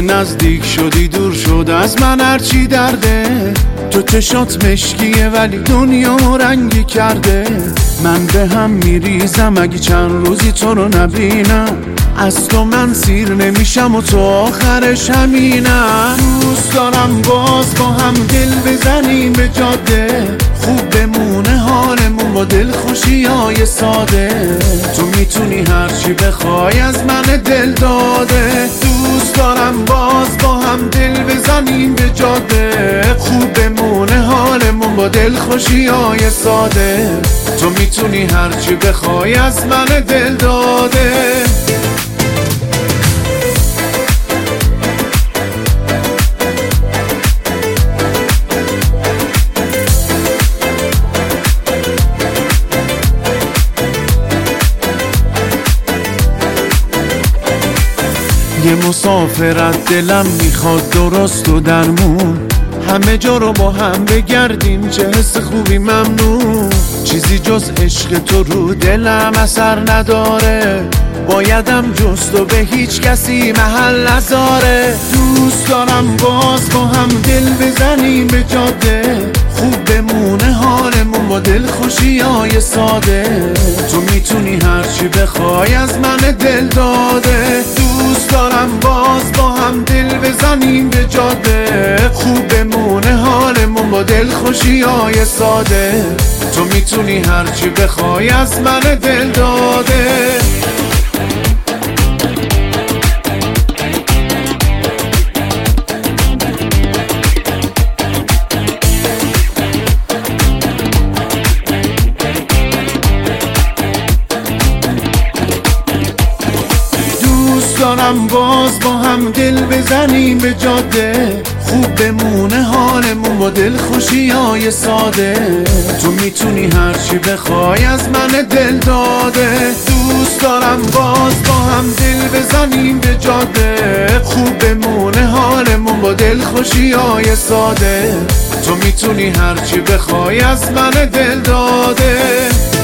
نزدیک شدی دور شد از من هرچی درده. تو چشات مشکیه ولی دنیا رنگی کرده. من به هم میریزم اگه چند روزی تو رو نبینم. از تو من سیر نمیشم و تو آخرش همینم. دوست دارم باز با هم دل بزنیم به جاده. خوب بمونه حالمون با دلخوشی های ساده. تو میتونی هرچی بخوای از من دل داده. دوست دارم باز با هم دل بزنیم به جاده. خوب بمونه حالمون با دلخوشی های ساده. تو میتونی هرچی بخوای از من دل داده. یه مسافرت دلم میخواد درست و درمون. همه جا رو با هم بگردیم چه حس خوبی ممنون. چیزی جز عشق تو رو دلم اثر نداره. بایدم جست و به هیچ کسی محل نذاره. دوست دارم باز با هم دل بزنیم به جاده. خوب بمونه حالمون با دلخوشی های ساده. تو میتونی هرچی بخوای از من دل داده. دوست دارم باز با هم دل بزنیم به جاده. خوب بمونه حالمون با دلخوشی های ساده. تو میتونی هرچی بخوای از من دل داده. دارم باز با هم دل بزنیم به جاده. خوب بمونه حالمون با دلخوشی های ساده. تو میتونی هرچی بخوای از من دل داده. دوست دارم باز با هم دل بزنیم به جاده. خوب بمونه حالمون با دلخوشی های ساده. تو میتونی هرچی بخوای از من دل داده.